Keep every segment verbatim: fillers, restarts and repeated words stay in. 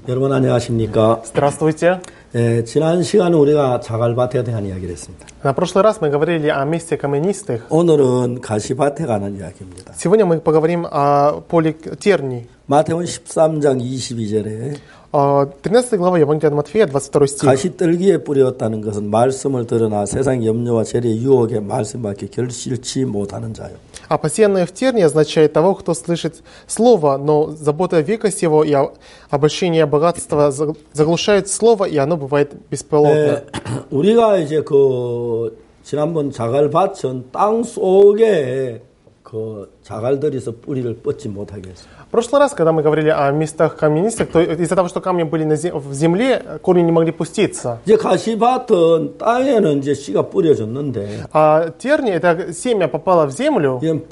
여러분 안녕하십니까? Здравствуйте. 예, 지난 시간에 우리가 자갈밭에 대한 이야기를 했습니다. На прошлый раз мы говорили о месте каменистых. 오늘은 가시밭에 관한 이야기입니다. Сегодня мы поговорим о поле терний. 마태복음 십삼 장 이십이 절에 тринадцатая глава Евангелия от Матфея, двадцать второй стих. 가시떨기에 뿌렸다는 것은 말씀을 들으나 세상 염려와 재리의 유혹에 말씀밖에 결실치 못하는 자요. А посеянное в тернии означает того, кто слышит слово, но забота века сего и обольщение богатства заглушает слово, и оно бывает бесплодно. 네, 우리가 이제 그 지난번 자갈밭은 땅 속에 그 자갈들이서 뿌리를 뻗지 못하게 했어요. В прошлый раз, когда мы говорили о местах каменистых, то из-за того, что камни были на зем- в земле, корни не могли пуститься. 이제 가시밭은 땅에는 이제 씨가 뿌려졌는데, А терни, это семя попало в землю, 이건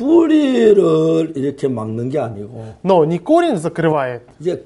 뿌리를 이렇게 막는 게 아니고, но не корень закрывает, 이제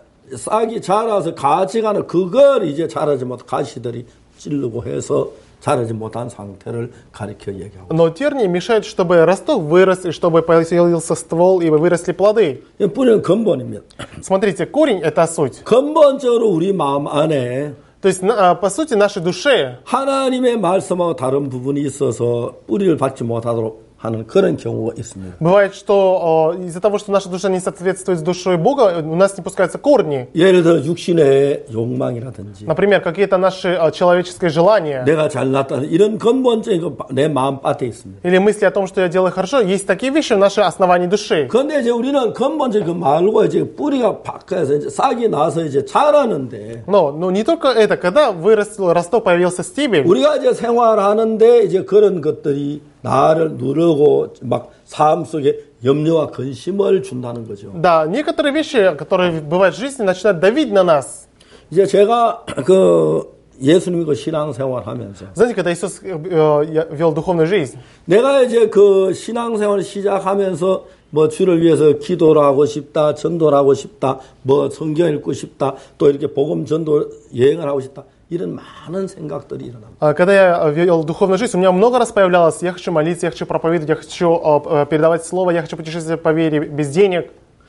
싹이 자라서 가지가는 그걸 이제 자라지 못 가시들이 찌르고 해서 자라지 못한 상태를 가리켜 얘기하고. но терни мешают, чтобы росток вырос, и чтобы появился ствол, и выросли плоды. 뿌리는 근본입니다. Смотрите, корень – это суть. 근본적으로 우리 마음 안에 То есть, на- по сути, нашей душе 하나님의 말씀하고 다른 부분이 있어서 뿌리를 받지 못하도록 하는 그런 경우가 있습니다. бывает, что э, из-за того, что наша душа не соответствует с душой Бога, у нас не пускаются корни. 예를 들어 육신의 욕망이라든지 Например, какие-то наши э, человеческие желания. 내가 잘났다는 이런 근본적인 거 내 마음밭에 있습니다. Или мысли о том, что я делаю хорошо. Есть такие вещи в нашей основании души. 그런데 이제 우리는 근본적인 그 말고 이제 뿌리가 바꿔서 이제 싹이 나서 이제 자라는데 Но, но не только это. Когда вырос росток, появился стебель, 우리가 이제 생활하는데 이제 그런 것들이 나를 누르고 막 삶 속에 염려와 근심을 준다는 거죠. да, некоторые вещи, которые бывают в жизни, начинают давить на нас. 이제 제가 그 예수님 그 신앙생활 하면서 Знаете, когда Иисус э, э, вел духовную жизнь, 내가 이제 그 신앙생활을 시작하면서 뭐 주를 위해서 기도를 하고 싶다, 전도를 하고 싶다, 뭐 성경 읽고 싶다, 또 이렇게 복음 전도 여행을 하고 싶다. 이런 많은 생각들이 일어납니다. А Когда я вел духовную жизнь, у меня много раз появлялось: я хочу молиться, я хочу проповедовать, я хочу э, передавать слово, я хочу путешествовать по вере без денег.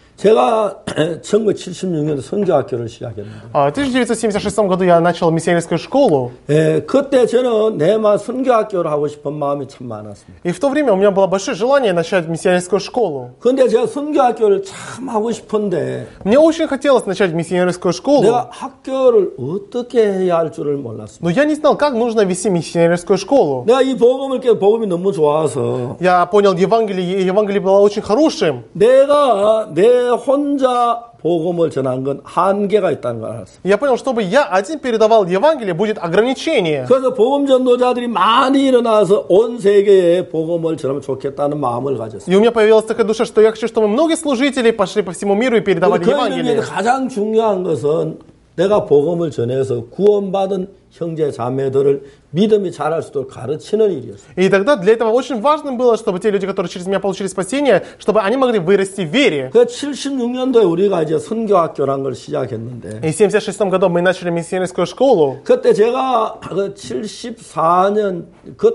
제가 천구백칠십육 년에 선교학교를 시작했는데, А В тысяча девятьсот семьдесят шестом году я начал миссионерскую школу, 예, 그때 저는 내마 선교학교를 하고 싶은 마음이 참 많았습니다. и в то время у меня было большое желание начать миссионерскую школу. 그런데 제가 선교학교를 참 하고 싶은데 Мне очень хотелось начать миссионерскую школу, 내가 학교를 어떻게 해야 할 줄을 몰랐습니다. но я не знал, как нужно вести миссионерскую школу. 내가 이 복음을 깨 복음이 너무 좋아서 Я понял Евангелие, и Евангелие было очень хорошим. 내가 내 혼자 복음을 전한 건 한계가 있다는 걸 알았어요. Я понял, чтобы я один передавал Евангелие, будет ограничение. 그래서 복음 전도자들이 많이 일어나서 온 세계에 복음을 전하면 좋겠다는 마음을 가졌어요. И у меня появилась такая душа, что я хочу, чтобы многие служители пошли по всему миру и передавали 그 의미에서 Евангелие. 가장 중요한 것은 내가 복음을 전해서 구원받은 형제 자매들을 믿음이 자랄 수 있도록 가르치는 일이었어요. И тогда для этого очень важным было, чтобы те люди, которые через меня получили спасение, чтобы они могли вырасти в вере. 그 칠십육 년도에 우리가 이제 선교학교란 걸 시작했는데, И в семьдесят шестом году мы начали миссионерскую школу. 그때 제가 그 칠십사 년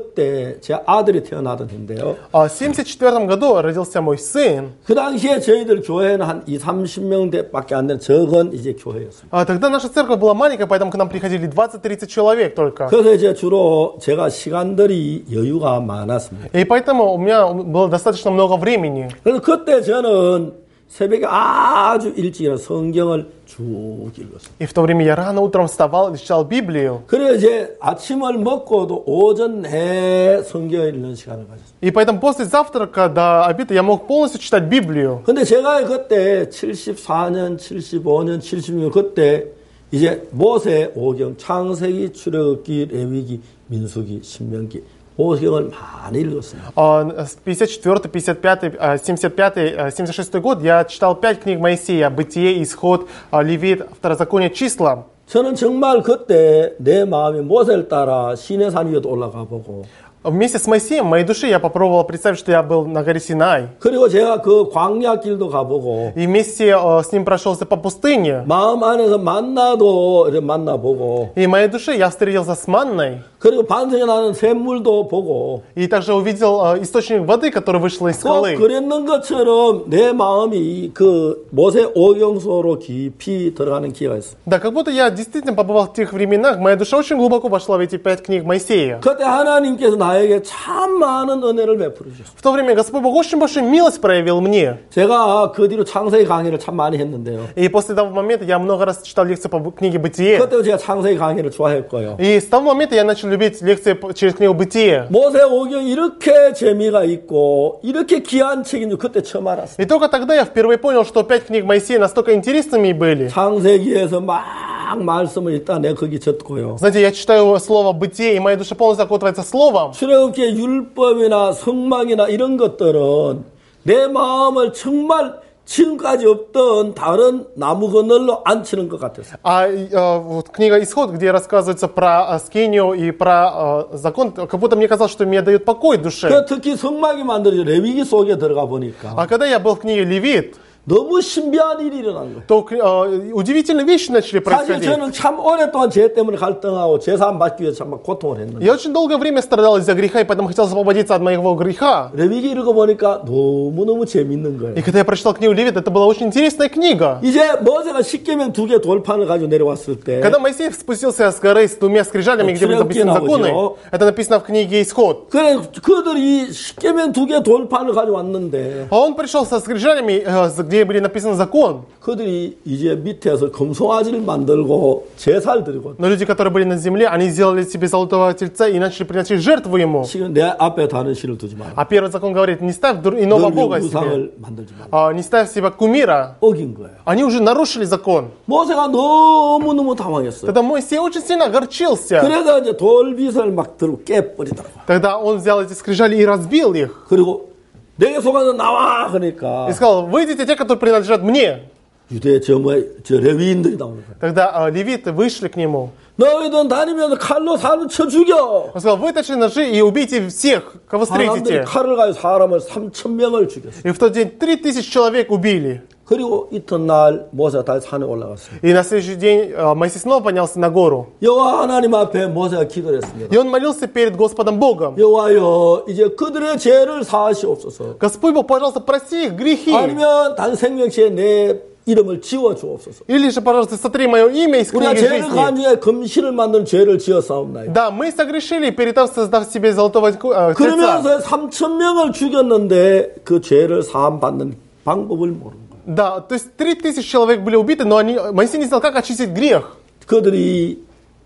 그때 제 아들이 태어나던 해인데요. А в семьдесят четвертом году родился мой сын. 그 당시에 저희들 교회는 한 이삼십 명밖에 안 되는 적은 이제 교회였습니다. А тогда наша церковь была маленькая, поэтому к нам приходили двадцать-тридцать человек только. 그래서 이제 주로 제가 시간들이 여유가 많았습니다. И поэтому у меня было достаточно много времени. 그래서 그때 저는 새벽에 아주 일찍 일어나 성경을 쭉 읽었어요. И в то время я рано утром вставал и читал Библию. 그래서 이제 아침을 먹고도 오전 내 성경을 읽는 시간을 가졌어요. И поэтому после завтрака до обеда я мог полностью читать Библию. 근데 제가 그때 칠십사 년, 칠십오 년, 칠십육 년 그때 이제 모세 오경, 창세기, 출애굽기, 레위기, 민수기, 신명기 오경을 많이 읽었습니다. А, с пятьдесят четвёртый, пятьдесят пятый, а, семьдесят пятый, а, семьдесят шестой год я читал пять книг Моисея: Бытие, Исход, а, Левит, Второзаконие, Числа. 저는 정말 그때 내 마음이 모세를 따라 시내산 위에도 올라가 보고 Вместе с Моисеем, в моей душе, я попробовал представить, что я был на горе Синай. 그리고 제가 그 광야 길도 가보고 И вместе э, с ним прошелся по пустыне. 마음 안에서 만나도 이렇게 만나보고 И в моей душе я встретился с манной. 그리고 반석에 나는 샘물도 보고 И также увидел э, источник воды, который вышел из 꼭 скалы. 그랬는 것처럼 내 마음이 그 모세 오경소로 깊이 들어가는 기회가 있어. Да, как будто я действительно побывал в тех временах, моя душа очень глубоко вошла в эти пять книг Моисея. 그때 하나님께서 나에게 참 많은 은혜를 베풀어 주셨어. В то время Господь Бог очень большую милость проявил мне. 제가 그 뒤로 창세기 강의를 참 많이 했는데요. И после того момента я много раз читал лекции по книге «Бытие». 그때 제가 창세기 강의를 좋아했고요. И с того момента я начал любить лекции по- через книгу «Бытие». 모세 오경 이렇게 재미가 있고 이렇게 귀한 책인 줄 그때 처음 알았어요. И только тогда я впервые понял, что пять книг Моисея настолько интересными были. 창세기에서 막 말씀을 일단 내가 거기 적고요. Знаете, я читаю слово «Бытие», и моя душа полностью окутывается словом. 출애굽기의 율법이나 성막이나 이런 것들은 내 마음을 정말 지금까지 없던 다른 나무 그늘로 앉히는 것 같았어요. А э, вот книга «Исход», где рассказывается про э, скинию и про э, закон, как будто мне казалось, что мне дают покой душе. 그 특히 성막이 만들어져 레위기 속에 들어가 보니까 А когда я был в книге «Левит», 너무 신비한 일이 일어난 거예요. то э, удивительные вещи начали 사실 происходить. 저는 참 오랫동안 죄 때문에 갈등하고 제사함 받기 위해서 참 고통을 했는데 Я очень долгое время страдал из-за греха, и поэтому хотел освободиться от моего греха. 레위기 읽어보니까 너무너무 재밌는 거예요. И когда я прочитал книгу «Левит», это была очень интересная книга. 이제 모세가 십계명 두 개 돌판을 가지고 내려왔을 때 Когда Моисей спустился с горы с двумя скрижалями, где были записаны законы, это написано в книге «Исход». 그래 그들이 십계명 두 개 돌판을 가지고 왔는데 А он пришел со скрижалями, э, где были написаны закон. 그들이 이제 밑에서 금송아지를 만들고 제사를 드리고 Но люди, которые были на земле, они сделали себе золотого тельца и начали приносить жертву ему. 지금 내 앞에 다른 신을 두지 마라. А первый закон говорит, не ставь дру- иного 늘 бога себе, 우상을 만들지 마라. а, не ставь себе кумира. 어긴 거예요. Они уже нарушили закон. 모세가 너무너무 당황했어요. Тогда Моисей очень сильно огорчился. 그래서 이제 돌빗을 막 들고 깨버리더라고요. Тогда он взял эти скрижали и разбил их. 그리고 내게 속아서 나와 그러니까 И сказал, выйдите те, которые принадлежат мне. 유대 저 뭐 저 레위인들이 나오는 거예요. Тогда а, левиты вышли к нему. 너희들 다니면서 칼로 사람 쳐 죽여. Он сказал, вытащи ножи и убейте всех, кого 사람들이 встретите. 칼을 가지고 사람을 삼천 명을 죽였어요. И в тот день три тысячи человек убили. 그리고 이튿날 모세가 다시 산에 올라갔어요. И на следующий день а, Моисей снова поднялся на гору. 여호와 하나님 앞에 모세가 기도를 했습니다. И он молился перед Господом Богом. 여호와여 이제 그들의 죄를 사하시옵소서. Господь Бог, пожалуйста, прости их грехи. 아니면 단 생명시에 내 이름을 지워 주옵소서. Или же, пожалуйста, сотри мое имя из 우리가 книги 죄를 жизни. 가한 중에 금신을 만드는 죄를 지었사옵나이다. Да, мы согрешили, перед тем, создав себе золотого э, тельца. 그러면서 삼천 명을 죽였는데 그 죄를 사함 받는 방법을 모르는 거예요. Да, то есть три тысячи человек были убиты, но они, Моисей не знал, как очистить грех. 그들이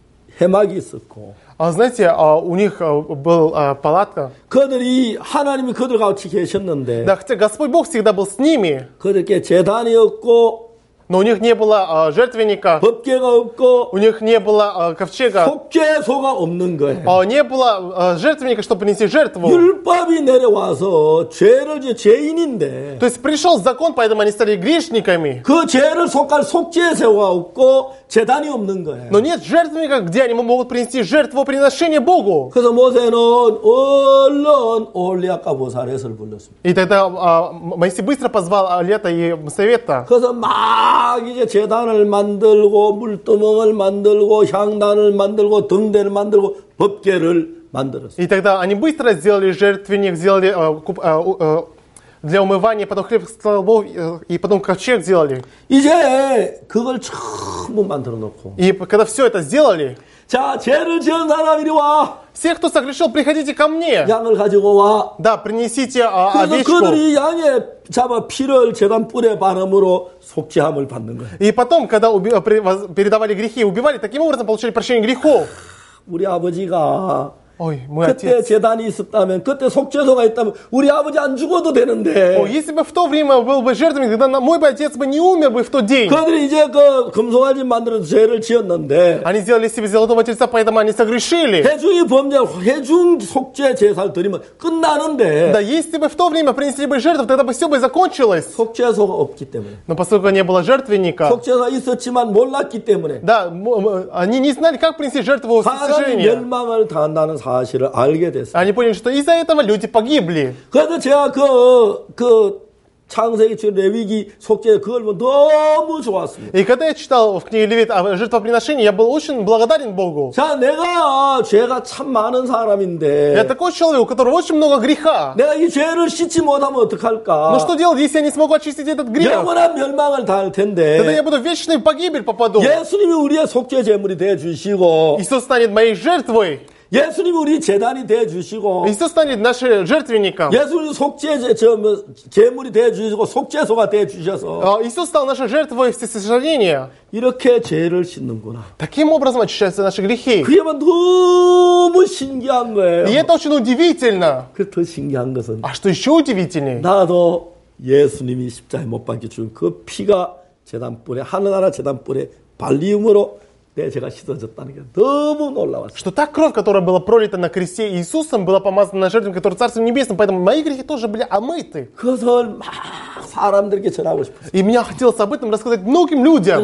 해막이 있었고 А знаете, а, у них а, был а, палатка. 그들이 하나님이 그들과 같이 계셨는데 Да, хотя Господь Бог всегда был с ними, 그들께 재단이 없고 но у них не было а, жертвенника, 법궤가 없고 у них не было а, ковчега, 속죄소가 없는 거예요. а, не было а, жертвенника, чтобы принести жертву. 율법이 내려와서 죄를 지 죄인인데 То есть пришел закон, поэтому они стали грешниками. 그 죄를 속할 속죄소가 없고 재단이 없는 거예요. Но нет жертвенника, где они могут принести жертвоприношение Богу. 그래서 모세는 얼른 올리압과 보사렛을 불렀습니다. И тогда а, Моисей быстро позвал Алета и Совета. 그래서 막 이제 제단을 만들고 물두멍을 만들고 향단을 만들고 등대를 만들고 법궤를 만들었어요. И тогда они быстро сделали жертвенник, сделали а, куп- а, у- а, для умывания, потом хлеб столбов, э, и потом ковчег сделали. 이제 그걸 전부 만들어 놓고 И когда все это сделали, 자 죄를 지은 사람 이리 와 все, кто согрешил, приходите ко мне. 양을 가지고 와. Да, принесите а, 그래서 овечку. 그들이 양의 잡아 피를 제단 뿔에 바름으로 속죄함을 받는 거예요. И потом, когда уби- при- воз- передавали грехи, убивали, таким образом получили прощение грехов. 우리 아버지가 Ой, мой 그때 отец. 제단이 있었다면 그때 속죄소가 있다면 우리 아버지 안 죽어도 О, 되는데 если бы в то время был бы жертвенник, тогда на- мой бы отец бы не умер бы в тот день. 그들이 이제 그 금송아지 만들어서 죄를 지었는데 Они сделали себе золотого тельца, поэтому они согрешили. 해중이 범죄 해중 속죄 제사를 드리면 끝나는데 Да, если бы в то время принесли бы жертву, тогда бы все бы закончилось. 속죄소가 없기 때문에 Но поскольку не было жертвенника, 속죄소가 있었지만 몰랐기 때문에 да, м- м- они не знали, как принести жертву 사람이 всесожжения. 멸망을 당한다는 사실을 알게 됐어요. Они поняли, что из-за этого люди погибли. 그래서 제가 그, 그 창세기 주 레위기 속죄 그걸 보면 너무 좋았습니다. И когда я читал в книге Левит о жертвоприношении, я был очень благодарен Богу. 자, 내가 죄가 참 많은 사람인데 Я такой человек, у которого очень много греха. 내가 이 죄를 씻지 못하면 어떡할까? Но что делать, если я не смогу очистить этот грех? 영원한 멸망을 당할 Тогда я 텐데 буду в вечную погибель попаду. 예수님이 우리의 속죄 제물이 되어 주시고 Иисус станет моей жертвой. 예수님이 우리 제단이 되어 주시고 Иисус станет нашим жертвенником. 예수님이 속죄 제, 뭐, 제물이 되어 주시고 속죄소가 되어 주셔서 А Иисус стал нашей жертвой всесожаления. 이렇게 죄를 씻는구나. Таким образом очищаются наши грехи. 그게 막 너무 신기한 거예요. И это очень удивительно. 그 더 신기한 것은 А что еще удивительнее? 나도 예수님이 십자가에 못 박혀 준 그 피가 제단불에 하늘나라 제단불에 발리움으로 내 죄가 씻어졌다는 게 너무 놀라웠어요. Что та кровь, которая была пролита на кресте Иисусом, была помазана на жертву, которая Царством Небесным, поэтому мои грехи тоже были омыты. 그것을 막 사람들에게 전하고 싶었어요. И мне хотелось об этом рассказать многим людям. 내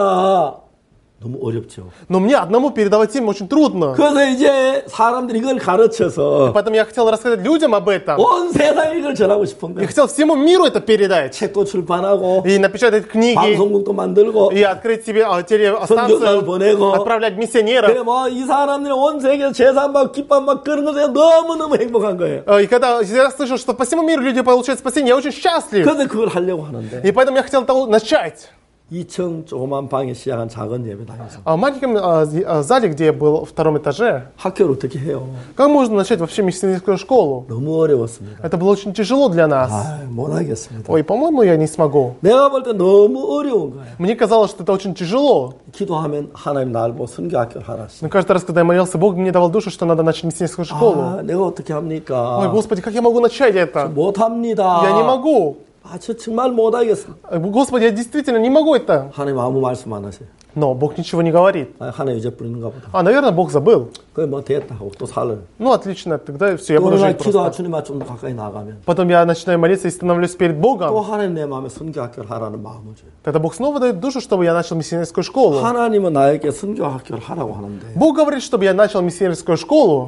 혼자 너무 어렵죠. Но мне одному передавать им очень трудно. 그래서 이제 사람들이 이걸 가르쳐서 Поэтому я хотел рассказать людям об этом. 온 세상에 이걸 전하고 싶은 Я 거예요. хотел всему миру это передать. 책도 출판하고 И напечатать книги. 방송국도 만들고 И открыть себе а, 선교사를 телестанцию. 보내고 Отправлять миссионеров. 그래 뭐 이 사람들이 온 세계에서 제사 막 기쁨 막 그런 것에 너무너무 행복한 거예요. И когда я слышал, что по всему миру люди получают спасение, я очень счастлив. 그래서 그걸 하려고 하는데 И поэтому я хотел того начать. 이 층 조그만 방에 시작한 작은 예배당에서 А в маленьком а, зи- а, зале, где я был в втором этаже, 학교를 어떻게 해요? как можно начать вообще миссионерскую школу? 너무 어려웠습니다. Это было очень тяжело для нас. 아, 못하겠습니다. Ой, по-моему, я не смогу. 내가 볼 때 너무 어려운 거예요. Мне казалось, что это очень тяжело. 기도하면 하나님 날 보고 선교학교를 하라시. Но каждый раз, когда я молился, Бог мне давал душу, что надо начать миссионерскую школу. 아, 내가 어떻게 Ой, 합니까? Господи, как я могу начать это? 못합니다. Я не могу. 아, 저 정말 못하겠습니다. Господи, я действительно не могу это. 하나님 아무 말씀 안 하세요. Но Бог ничего не говорит. 아, 하나님 이제 부리는가 보다. А, наверное, Бог забыл. 그게 뭐 됐다 하고 또 살을. Ну, отлично, тогда все, я 또 буду 어느 날 жить 기도하 просто. 주님아 좀 더 가까이 나가면 Потом я начинаю молиться и становлюсь перед 또 Богом. 하나님 내 마음에 선교학교를 하라는 마음을 줘요. Тогда Бог снова дает душу, чтобы я начал миссионерскую школу. 하나님은 나에게 선교학교를 하라고 하는데 Бог говорит, чтобы я начал миссионерскую школу.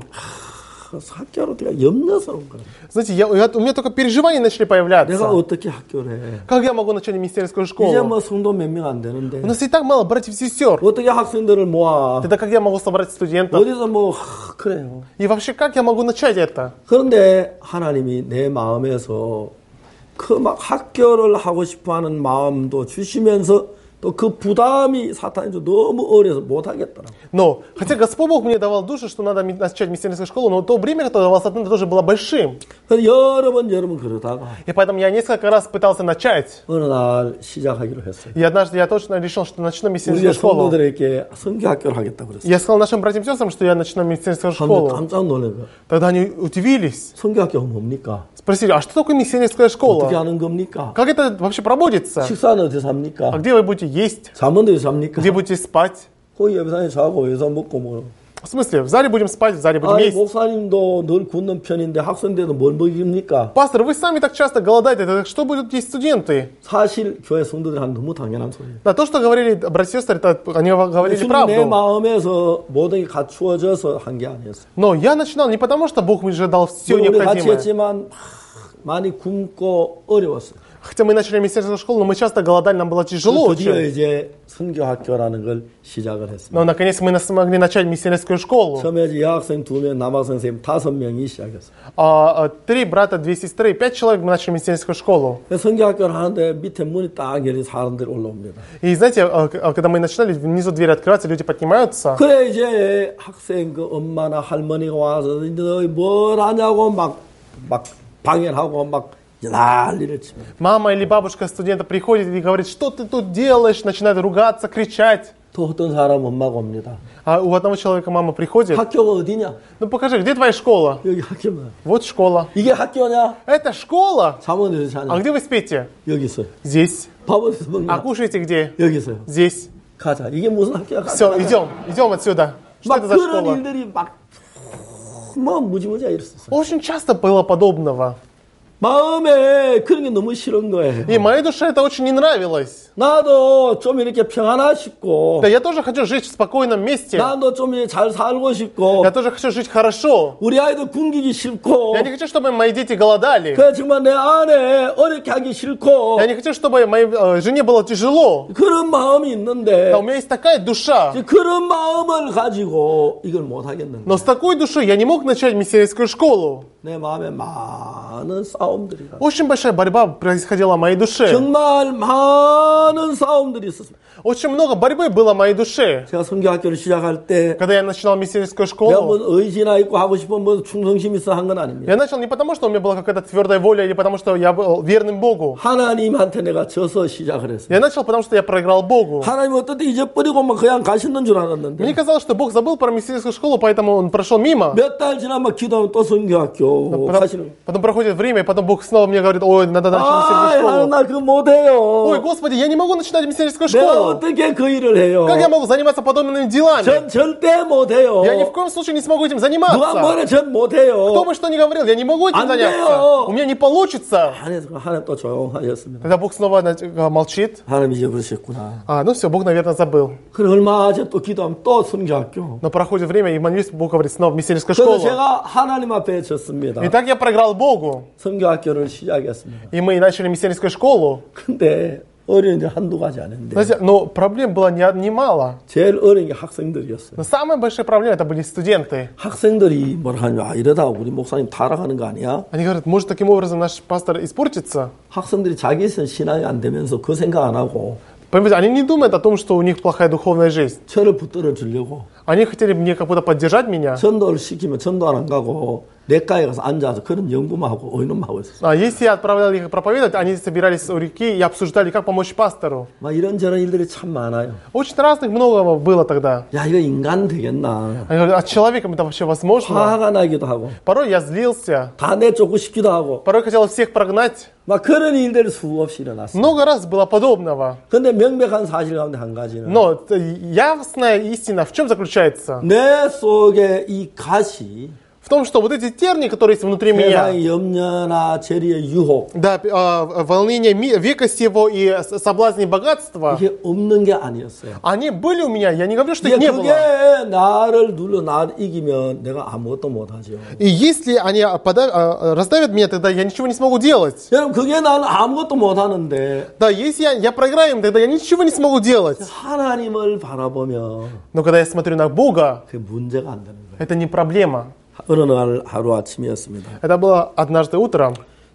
그 학교로 내가 염려스러운 거예요. Знаете, я, я- у меня только переживания начали 내가 появляться. 어떻게 학교를 해? Как я могу начать миссионерскую 이제 школу? 뭐 성도 몇 명 안 되는데 У нас и так мало братьев и сестер. 어떻게 학생들을 모아? Тогда как я могу собрать студентов? 어디서 뭐 하, 그래요. И вообще, как я могу начать это? 그런데 하나님이 내 마음에서 그 막 학교를 하고 싶어하는 마음도 주시면서 또 그 부담이 사탄이 좀 너무 어려서 못 하겠더라고. Но, хотя Господь Бог мне давал душу, что надо ми- начать миссионерскую школу, но то время, которое давал Сатан, тоже было большим. 그래서 여러 번 여러 번 그러다가 И поэтому я несколько раз пытался начать. 어느 날 시작하기로 했어요. И однажды я точно решил, что начну 우리 миссионерскую школу. 성도들에게 선교학교를 하겠다고 그랬어요. Я сказал нашим братьям и сестрам, что я начну миссионерскую 근데 школу. 깜짝 놀란 거예요. Тогда они удивились. 선교학교가 뭡니까? Спросили, а что такое миссионерская 어떻게 школа? 하는 겁니까? Как это вообще проводится? 식사는 어디서 А 합니까? где вы будете есть? 잠은 어디서 합니까? Где будете спать? 거기 예배당에 자고 여기서 먹고 뭐. В смысле, в зале будем спать, в зале будем 아니 есть. 목사님도 늘 굶는 편인데 학생들도 뭘 먹입니까? Пастор, вы сами так часто голодаете, так что будут есть студенты? 사실 교회 성도들이 하는 너무 당연한 소리예요. Да, то, что говорили братья и сестры, это они говорили 주님 내 правду. 마음에서 모든 게 갖추어져서 한 게 아니었어요. Но я начинал не потому, что Бог мне же дал все 우리 같이 необходимое. 했지만 많이 굶고 어려웠어요. Хотя мы начали миссионерскую школу, но мы часто голодали, нам было тяжело 드디어 очень. 이제 선교학교라는 걸 시작을 했습니다. Но наконец мы смогли начать миссионерскую школу. 처음에 이제 여학생 두 명, 남학생 세 명, 다섯 명이 시작했어요. А, а, три брата, две сестры, пять человек мы начали миссионерскую школу. 선교학교를 하는데 밑에 문이 딱 열려 사람들이 올라옵니다. И знаете, а, к- а, когда мы начинали, внизу дверь открывается, люди поднимаются. 그래 이제 학생 그 엄마나 할머니가 와서 너희 뭘 하냐고 막, 막 방해하고 막 난리를 칩니다. Мама или бабушка студента приходит и говорит, что ты тут делаешь, начинает ругаться, кричать. 또 어떤 사람 엄마가 옵니다. А у одного человека мама приходит, 학교가 어디냐? ну покажи, где твоя школа? 여기 학교면. Вот школа. 이게 학교냐? Это школа? 잠은 어디서 А 자냐? где вы спите? 여기 있어요. Здесь. 밥 어디서 А 먹냐? кушаете где? 여기 있어요. Здесь. 가자. 이게 무슨 학교야? Все, идем, идем отсюда. Что 막 это за 그런 школа? 일들이 막 뭐 무지무지하 이랬었어요. Очень часто было подобного. 마음에 그런 게 너무 싫은 거예요. И моей душе это очень не нравилось. 나도 좀 이렇게 평안하 싶고, Да, я тоже хочу жить в спокойном месте. 나도 좀 이렇게 잘 살고 싶고, Я тоже хочу жить хорошо. 우리 아이도 굶기기 싫고, Я не хочу, чтобы мои дети голодали. 그 정말 내 아내 어렵게 하기 싫고, Я не хочу, чтобы моей э, жене было тяжело. 그런 마음이 있는데, Да, у меня есть такая душа. 그런 마음을 가지고 이걸 못 하겠는 Но 거예요. с такой душой я не мог начать миссионерскую школу. 내 마음에 많은 싸움들이 가. Очень большая борьба происходила в моей душе. 정말 많은 싸움들이 있었습니다. Очень много борьбы было в моей душе. 제가 성교학교를 시작할 때 Когда я начинал миссионерскую 내가 뭐 школу, 의지나 있고 하고 싶은 뭐 충성심 있어 한 건 아닙니다. я начал не потому, что у меня была какая-то твердая воля, или потому, что я был верным Богу. 하나님한테 내가 져서 시작을 했어요. Я начал, потому что я проиграл Богу. 하나님 어떤 때 잊어버리고 막 그냥 가셨는 줄 알았는데 Мне казалось, что Бог забыл про миссионерскую школу, поэтому он прошел мимо. 몇 달 지나면 막 기도하면 또 성교학교 Потом, 가시는. потом проходит время, и потом Бог снова мне говорит: ой, надо начать 아, миссионерскую 하나님 школу. 나 그거 못해요. Ой, Господи, я не могу начинать миссионерскую 내가 школу. 어떻게 그 일을 해요? Как я могу заниматься подобными делами? 전 절대 못해요. Я ни в коем случае не смогу этим 누가 заниматься. 뭐래 전 못해요. Кто бы что ни говорил, я не могу этим 안 заняться. 돼요. У меня не получится. 하나님, 하나님 또 조용하셨습니다. Тогда Бог снова на- молчит. 하나님 잊어버리셨구나. А, ну все, Бог, наверное, забыл. 그래 얼마 전에 또 기도하면 또 성교학교. Но проходит время, и молюсь, Бог говорит, снова в миссионерскую 그래서 школу. 제가 하나님 앞에 졌습니다. И так я проиграл Богу. 성교학교를 시작했습니다. И мы начали миссионерскую школу. 근데 어려운 게 한두 가지 아닌데 Знаете, но проблем было не- немало. 제일 어려운 게 학생들이었어요. Но самая большая проблема это были студенты. 학생들이 뭐라 하냐, 아, 이러다가 우리 목사님 타락하는 거 아니야? Они говорят, может таким образом наш пастор испортится? 학생들이 자기 신앙이 안 되면서 그 생각 안 하고 Понимаете, они не думают о том, что у них плохая духовная жизнь. 저를 붙들어 주려고 Они хотели мне как будто поддержать меня. 전도를 시키면 전도 안 가고 내과에 가서 앉아서 그런 연구만 하고 의논만 하고 있었어요. А если я отправлял их проповедовать, они собирались у реки и обсуждали, как помочь пастору. 막 이런저런 일들이 참 많아요. Очень разных много было тогда. 야, 이거 인간 되겠나? Они говорят, а человеком это вообще возможно? 화가 나기도 하고 Порой я злился. 다 내쫓고 싶기도 하고 Порой хотел всех прогнать. 막 그런 일들이 수없이 일어났어요. Много раз было подобного. 근데 명백한 사실 가운데 한 가지는 Но т- явная истина в чем заключается? 내 속에 이 가시 В том, что вот эти тернии, которые есть внутри меня, 세상의 염려나 재리의 유혹 да, а, волнение ми- века сего и с- соблазни богатства, 이게 없는 게 아니었어요. они были у меня. Я не говорю, что их 이게 не было. 그게 나를 눌러 나를 이기면 내가 아무것도 못하죠. И если они подав- а, раздавят меня, тогда я ничего не смогу делать. 여러분 그게 나는 아무것도 못하는데 Да, если я, я проиграю им, тогда я ничего не смогу делать. 하나님을 바라보면 Но когда я смотрю на Бога, 그게 문제가 안 되는 거예요. это не проблема. 어느 날 하루 아침이었습니다. Это было однажды утром.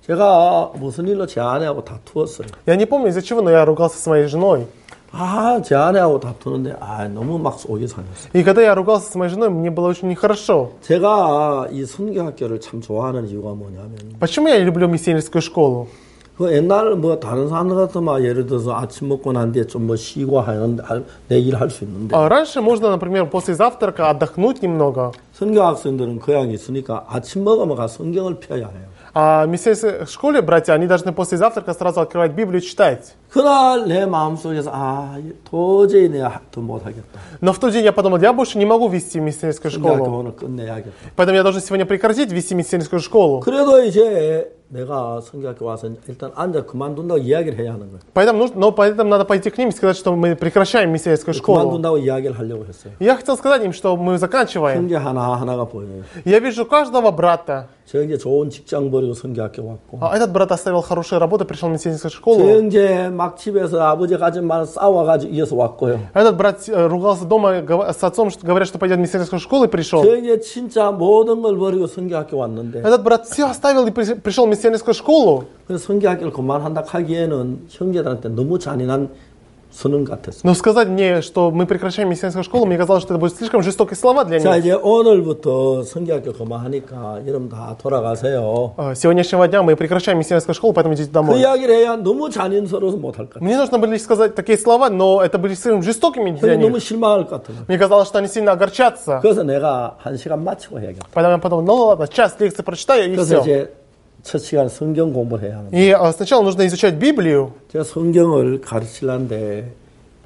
제가 무슨 일로 제 아내하고 다투었어요. Я не помню из-за чего, но я ругался с моей женой. 아, 제 아내하고 다투는데 아, 너무 막 속이 상했어요. И когда я ругался с моей женой, мне было очень нехорошо. 제가 이 선교학교를 참 좋아하는 이유가 뭐냐면 Почему я люблю миссионерскую школу? 그 옛날 뭐 다른 사람들 같으면 예를 들어서 아침 먹고 난 뒤에 좀 뭐 쉬고 하는데 내 일 할 수 있는데 А раньше можно, например, после завтрака отдохнуть немного. 선교 학생들은 교양이 있으니까 아침 먹으면 가 성경을 펴야 해요. А в миссионерской школе, братья, они должны после завтрака сразу открывать Библию и читать. 그날 내 마음속에서 아 도저히 내가 더 못하겠다. Но в тот день я подумал, я больше не могу вести миссионерскую 성교학교 школу. 오늘 끝내야겠다. Поэтому я должен сегодня прекратить вести миссионерскую школу. 그래도 이제 내가 성교학교 와서 일단 앉아 그만둔다고 이야기를 해야 하는 거예요. Поэтому нужно, но поэтому надо пойти к ним и сказать, что мы прекращаем миссионерскую школу. 그만둔다고 이야기를 하려고 했어요. Я хотел сказать им, что мы заканчиваем. 형제 하나 하나가 보여요. Я вижу каждого брата. 저 형제 좋은 직장 버리고 성교학교 왔고, А этот брат оставил хорошую работу, пришел в миссионерскую 저 школу. 형제 막 집에서 아버지 가지 말 싸워가지고 이어서 왔고요. Этот брат э, ругался дома гов- с отцом, что говорят, что пойдет в миссионерскую школу, и пришел. 저 형제 진짜 모든 걸 버리고 성교학교 왔는데, Этот брат все оставил и при- пришел в миссионерскую школу. 그래서 성교학교를 그만한다 하기에는 형제들한테 너무 잔인한 선언 같았어요. Но сказать мне, что мы прекращаем миссионерскую школу, мне казалось, что это будет слишком жестокие слова для 자, них. 이제 오늘부터 성교학교 그만하니까 여러분 다 돌아가세요. Э, С сегодняшнего дня мы прекращаем миссионерскую школу, поэтому идите 그 домой. 이야기를 해야 너무 잔인스러워서 못할 것 같아요. Мне нужно было сказать такие слова, но это были слишком жестокими для 너무 них. 실망할 것 같아요. Мне казалось, что они сильно огорчатся. 그래서 내가 한 시간 마치고 해야겠다. Поэтому я подумал, ну ладно, час лекции прочитаю и 그래서 все. 이제 첫 시간 성경 공부를 해야 하는데, И э, сначала нужно изучать Библию. 제가 성경을 가르치려는데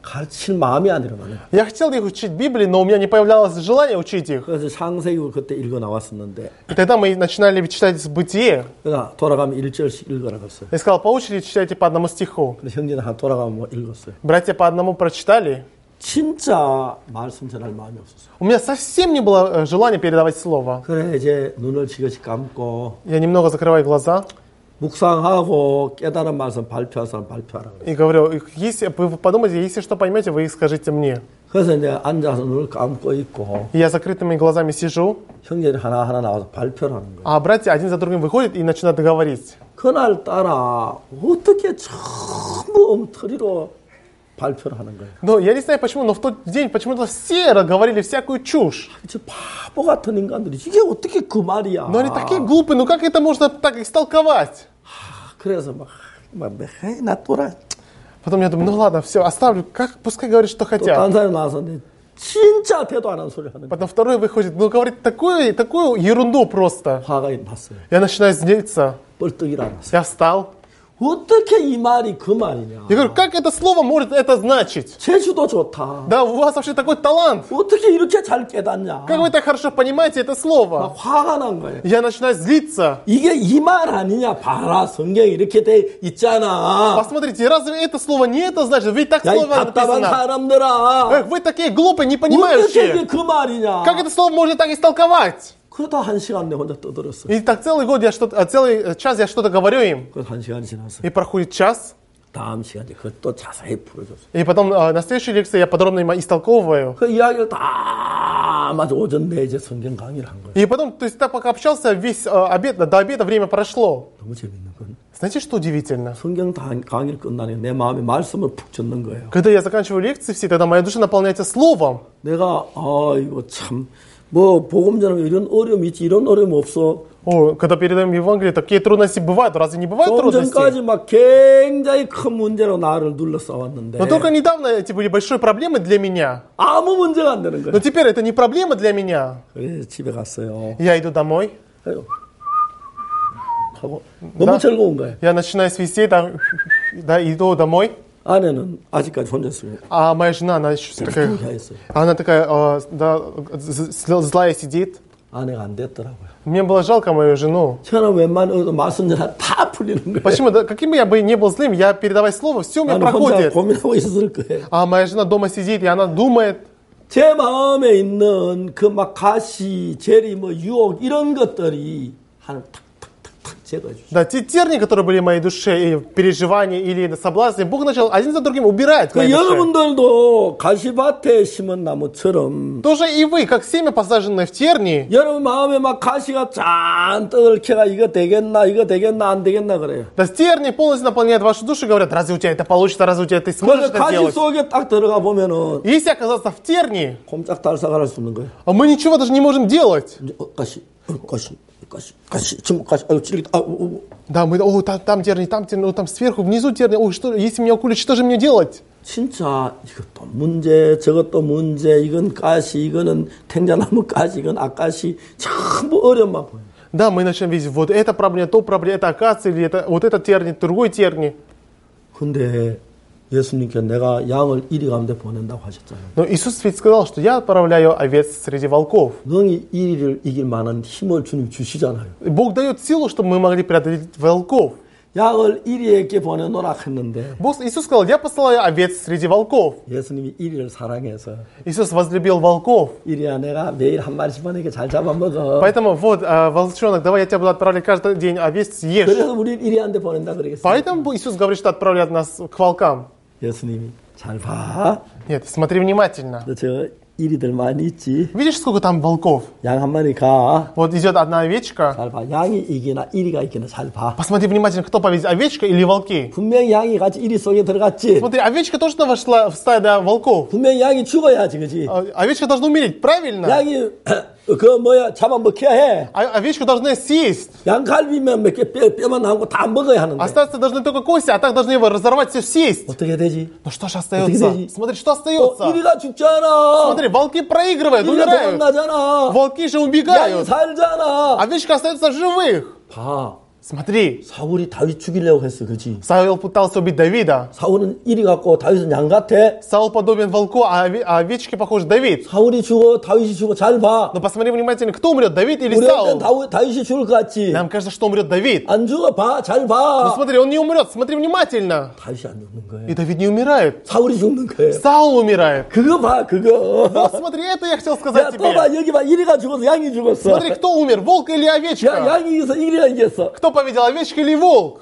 가르칠 마음이 안 일어나네. Я хотел их учить Библии, но у меня не появлялось желания учить их. 그래서 창세기를 그때 읽어 나왔었는데, И тогда мы начинали читать Бытие. 그러니까 돌아가면 일 절씩 읽으라고 했어요. Я сказал, по очереди читайте по одному стиху. 근데 형제는 한 돌아가면 뭐 읽었어요. Братья по одному прочитали. 진짜 말씀 전할 마음이 없었어요. У меня совсем не было э, желания передавать слово. 그래 이제 눈을 지그시 감고 Я немного закрываю глаза 묵상하고 깨달은 말씀 발표할 사람 발표하라고 그래요. и говорю, если вы подумайте, если что поймете, вы скажите мне. 그래서 이제 앉아서 눈을 감고 있고 И я закрытыми глазами сижу, 형제들이 하나하나 나와서 발표를 하는 거예요. а братья один за другим выходят и начинают говорить. 그날따라 어떻게 전부 엉터리로 발표를 하는 거예요. Но я не знаю почему, но в тот день почему-то все говорили всякую чушь. 저 바보 같은 인간들이 이게 어떻게 그 말이야. Но они такие глупые, ну как это можно так истолковать? 그래서 막, 막, 에이, 나 또라. Потом я думаю, ну ладно, все, оставлю, как, пускай говорят, что 또 хотят. 딴 사람이 나와서 내 진짜 대도 안 하는 소리 하는 거예요. Потом второй выходит, ну говорит такую, такую ерунду просто. 화가 났어요. Я начинаю злиться. 뻘떡 일어났어요. Я встал. 어떻게 이 말이 그 말이냐. Я говорю, как это слово может это значить? 재주도 좋다. Да, у вас вообще такой талант. 어떻게 이렇게 잘 깨닫냐. Как вы так хорошо понимаете это 막 слово? 화가 난 거예요. Я начинаю злиться. 이게 이 말 아니냐. 봐라. 성경에 이렇게 돼 있잖아. Посмотрите, разве это слово не это значит? Ведь так 야, 이 слово 답답한 написано. 사람들아. Эх, вы такие глупые, не 어떻게 понимающие. 이게 그 말이냐. Как это слово можно так истолковать? 그러다 한 시간 내 혼자 떠들었어. И так целый год я что-то, а, целый час я что-то говорю им. 그래서 한 시간이 지났어. И проходит час. 다음 시간에 그것도 자세히 풀어줬어. И потом а, на следующей лекции я подробно им истолковываю. 그 이야기를 다 맞아 오전 내제 성경 강의를 한 거예요. И потом, то есть так пока общался, весь а, обед, до обеда время прошло. 너무 재밌는 건 Знаете, что удивительно? 성경 다- 강의를 끝나니 내 마음에 말씀을 푹 젖는 거예요. Когда я заканчиваю лекции все, тогда моя душа наполняется словом. 내가 아 이거 참 뭐 복음 전하면 이런 어려움이 있지 이런 어려움 없어. О, когда передаем Евангелие, такие трудности бывают. Разве не бывают 좀 трудности? 전까지 막 굉장히 큰 문제로 나를 둘러싸왔는데 Но только недавно эти были большой проблемой для меня. 아무 문제가 안 되는 Но 거예요. теперь это не проблема для меня. 그래서 집에 갔어요. Я иду домой, 아유, 하고 너무 즐거운 거예요. я начинаю свистеть, там, да, иду домой. 아내는 아직까지 혼자 있어요. А моя жена, она еще такая, 했어요. она такая, э, да, з- з- злая сидит. 아내가 안 됐더라고요. Мне было жалко мою жену. 저는 웬만해도 말씀 전하 다 풀리는 거예요. Почему? Да, каким бы я бы не был злым, я передавая слово, все у меня 나는 혼자 проходит. 고민하고 있었을 거예요. А моя жена дома сидит, и она думает. 제 마음에 있는 그 막 가시, 재리, 뭐 유혹 이런 것들이 하늘 탁탁탁탁 제거해 주죠. Да, те тернии, которые были в моей душе, и переживания или соблазны, Бог начал один за другим убирать в 그 моей душе. 여러분들도 가시밭에 심은 나무처럼 Тоже и вы, как семя, посаженное в тернии, 여러분 마음에 막 가시가 잔뜩 얽혀가 이거 되겠나 이거 되겠나 안 되겠나 그래요. да, тернии полностью наполняют вашу душу и говорят, разве у тебя это получится, разве у тебя ты сможешь 그래서 это 가시 сделать? 속에 딱 들어가 보면은 Если оказаться в тернии, 꼼짝달싹 할 수 없는 거예요. а мы ничего даже не можем делать. 이제 어, 가시, 어, 가시, 가시, 가시, 지금 가시, 아유 찔리겠다. 아, 어, 어. Да, мы, о, там, там тернии, там тернии, о, там сверху, внизу тернии, ой, что, если меня уколют, что же мне делать? 진짜 이것도 문제, 저것도 문제, 이건 가시, 이거는 탱자나무 가시, 이건 악가시, 전부 어려움만 보여요. Да, мы начнем видеть, вот это проблема, то проблема, это акация, или это, вот это терний, другой терний. 근데 예수님께 내가 양을 이리 가운데 보낸다고 하셨잖아요. Но Иисус ведь сказал, что я отправляю овец среди волков. 너희 이리를 이길 만한 힘을 주님 주시잖아요. И Бог дает силу, чтобы мы могли преодолеть волков. 양을 이리에게 보내노라 했는데 Бог, Иисус сказал, я посылаю овец среди волков. 예수님이 이리를 사랑해서 Иисус возлюбил волков. 이리야 내가 매일 한 마리씩 보내게 잘 잡아먹어. Поэтому вот, э, волчонок, давай я тебя буду отправлять каждый день овец съешь. 그래서 우리 이리한테 보낸다 그러겠어요. Поэтому Иисус говорит, что отправляет нас к волкам. 예수님이 잘 봐. Нет, смотри внимательно. 너 저 이리들 많이 있지. Видишь, сколько там волков? 양 한 마리 가. Вот идет одна овечка. 잘 봐. 양이 이기나 이리가 이기나 잘 봐. Посмотри внимательно, кто победит, овечка или волки. 분명히 양이 같이 이리 속에 들어갔지. Смотри, овечка тоже вошла в стадо волков. 분명히 양이 죽어야지, 그지? А, овечка должна умереть, правильно? 양이 그 뭐야 잡아먹혀야 해. А овечку должны съесть. 양갈비면 몇 개 뼈, 뼈만 남고 다 먹어야 하는데. Остаться должны только кости, а так должны его разорвать, все съесть. 어떻게 되지? Ну что же остается? 되지? Смотри, что 어, остается? 이리가 죽잖아. Смотри, волки проигрывают, 이리가 умирают. 도망가잖아. Волки же 양이 убегают. 살잖아. Овечка остается в живых. 봐. Смотри, 사울이 다윗 죽이려고 했어, 그지? Саул пытался убить Давида. 사울은 이리 갖고 다윗은 양 같아. Саул подобен волку, а ови- а овечке похож Давид. 사울이 죽어, 다윗이 죽어. 잘 봐. Но посмотри внимательно, кто умрет, Давид или 우리한테는 Саул? 다윗, 다윗이 죽을 것 같지? Нам кажется, что умрет Давид. 안 죽어, 봐, 잘 Но 봐. смотри, он не умрет, смотри внимательно. 다윗이 안 죽는 거예요. И Давид не умирает. 사울이 죽는 거예요. Саул умирает. 그거 봐, 그거. Вот смотри, это я хотел 야, сказать 또 봐, тебе. 여기 봐, 이리가 죽어서 양이 죽었어. Смотри, кто умер, волк или 야, овечка? 양이 이겨서 이리가 이겼어. Кто победил, овечка или волк?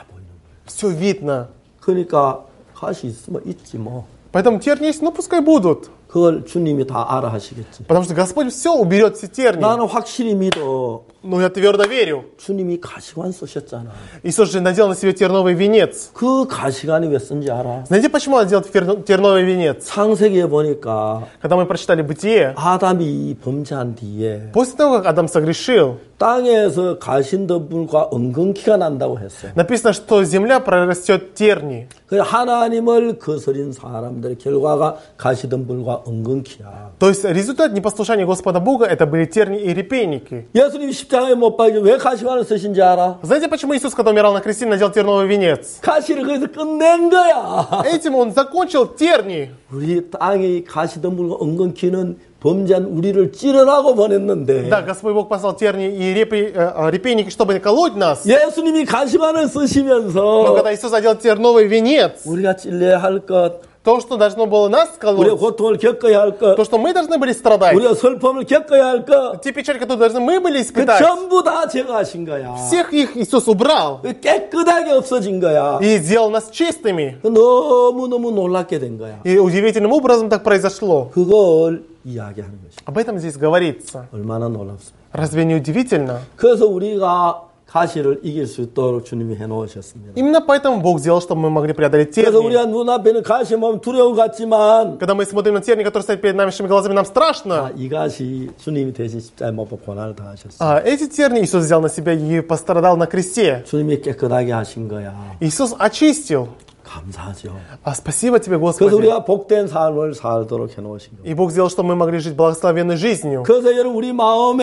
Все видно. 그러니까 가시 있으면 있지 뭐. Поэтому терни есть, ну пускай будут. 그걸 주님이 다 알아 하시겠지. Потому что Господь все уберет, все терни. 나는 확실히 믿어. Но я твердо верю. 주님이 가시관 쓰셨잖아. Иисус же надел на себе терновый венец. 그 가시관이 왜 쓴지 알아? Знаете, почему он надел терно- терновый венец? 창세기에 보니까 Когда мы прочитали Бытие, 아담이 범죄한 뒤에 после того, как Адам согрешил, 땅에서 가신더불과 엉겅퀴가 난다고 했어. написано, что земля прорастет терни. 그 하나님을 거스린 사람들의 결과가 가시덤불과 엉겅퀴야. То есть результат непослушания Господа Бога это были терни и репейники. 예수님이 십자가에 못 박혀 왜 가시관을 쓰신지 알아? Знаете, почему Иисус, когда умирал на кресте, надел терновый венец? 가시를 거기서 끝낸 거야. Этим он закончил терни. 우리 땅이 가시덤불과 엉겅퀴는 범죄한 우리를 찌르라고 보냈는데 Да, Господь Бог послал терни и репей- э, репейники, чтобы колоть нас. 예수님이 가시관을 Но 쓰시면서 когда Иисус одел терновый венец, 우리가 찔려야 할 것, то, что должно было нас 우리가 колоть, 고통을 겪어야 할 것, то, что мы должны были страдать, 우리가 슬픔을 겪어야 할 것, те печали, которые должны мы были 그 испытать, 전부 다 제거하신 거야. всех их Иисус убрал 그 깨끗하게 없어진 거야. и сделал нас чистыми. 그 너무너무 놀랍게 된 거야. И удивительным образом так произошло. 그걸 이야기하는 것이 Об этом здесь говорится. 얼마나 놀랍습니까? Разве не удивительно? 그래서 우리가 가시를 이길 수 있도록 주님이 해놓으셨습니다. Именно поэтому Бог сделал, чтобы мы могли преодолеть 그래서 терни. 우리가 눈앞에는 가시 보면 두려움 같지만 Когда мы смотрим на терни, которые стоят перед нашими глазами, нам 아, страшно. 이 가시 주님이 대신 십자가에 못 박고 고난을 당하셨어요. А эти терни Иисус взял на себя и пострадал на кресте. 주님이 깨끗하게 하신 거야. Иисус очистил. 감사하죠. А спасибо тебе, 그래서 Господи. 우리가 복된 삶을 살도록 해놓으신 거예요. И Бог сделал, чтобы мы могли жить благословенной жизнью. 그래서 여러분 우리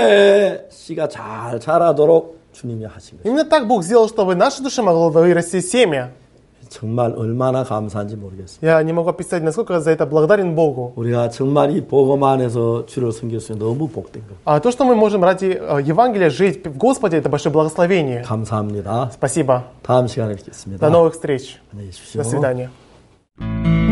마음에 씨가 잘 자라도록 주님이 하신 거예요. Именно так Бог сделал, чтобы наша душа могла вырасти семя. 정말 얼마나 감사한지 모르겠어요. Я не могу описать, насколько я за это благодарен Богу. 우리가 정말 이 복음 안에서 주를 섬길 수 있는 너무 복된 거. А то, что мы можем ради э, Евангелия жить в Господе, это большое благословение. 감사합니다. Спасибо. 다음 시간에 뵙겠습니다. До новых встреч. 안녕히 계십시오. До свидания.